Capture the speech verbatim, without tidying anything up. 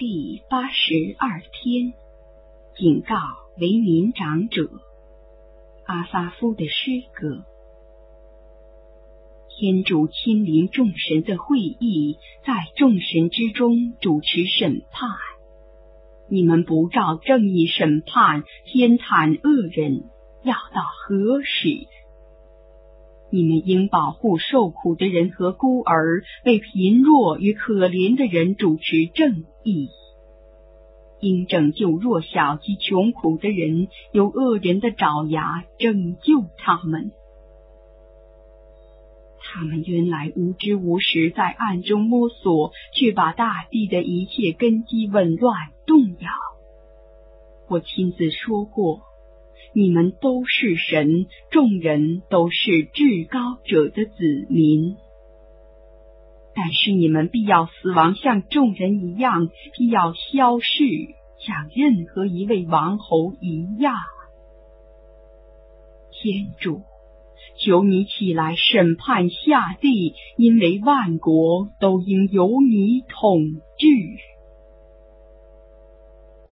第八十二天，警告为民长者。阿萨夫的诗歌。天主亲临众神的会议，在众神之中主持审判。你们不照正义审判偏袒恶人，要到何时？你们应保护受苦的人和孤儿，为贫弱与可怜的人主持正义。应拯救弱小及穷苦的人，由恶人的爪牙拯救他们。他们原来无知无识，在暗中摸索，却把大地的一切根基紊乱动摇。我亲自说过，你们都是神，众人都是至高者的子民。但是你们必要死亡，像众人一样，必要消逝，像任何一位王侯一样。天主，求你起来审判下地，因为万国都应由你统治。